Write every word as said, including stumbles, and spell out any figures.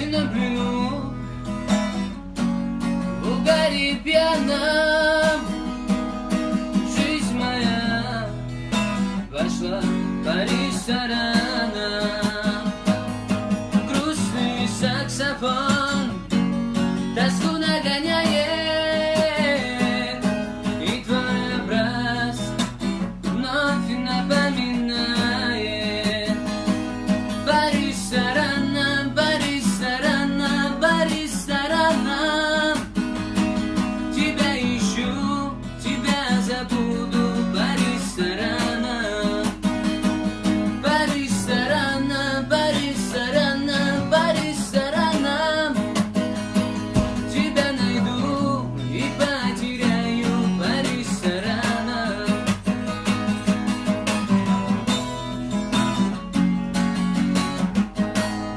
на плену, в угаре пьяном. Жизнь моя пошла по ресторанам.